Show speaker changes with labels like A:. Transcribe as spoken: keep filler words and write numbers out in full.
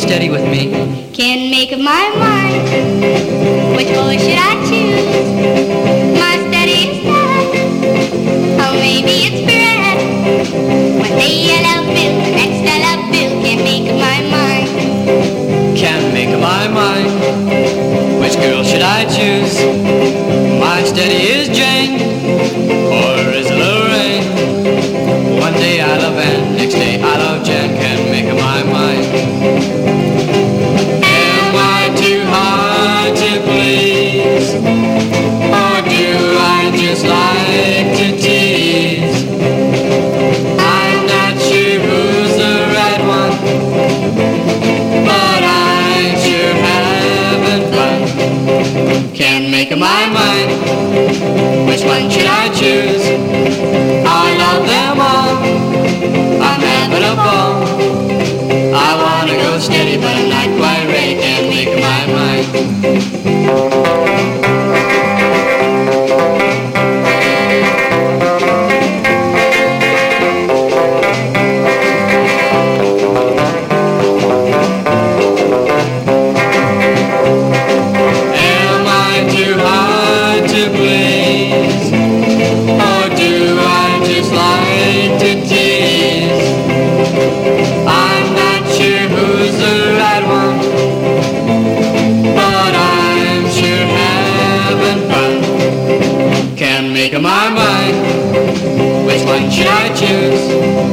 A: steady with me.
B: Can't make up my mind. Which boy should I choose? My steady is not. Oh, maybe it's Fred. One day I love Bill, the next I love Bill. Can't make up my mind.
A: Can't make up my mind. Which girl should I choose? My steady is Jane, or is it Lorraine? One day I love Anne, next day I love Jen. Can't make up my mind. Am I too hard to please, or do I just like to tease? I'm not sure who's the right one, but I'm sure having fun. Can't make up my mind. Which one should I choose? I love them all. I'm having a ball. I wanna go steady, but I'm not quite ready. Can't make up my mind. Make up my mind. Which one should I choose?